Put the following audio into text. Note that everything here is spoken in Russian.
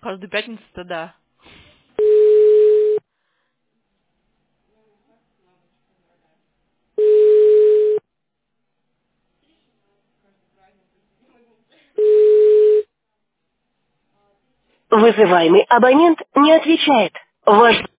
Каждую пятницу-то да. Вызываемый абонент не отвечает. Ваш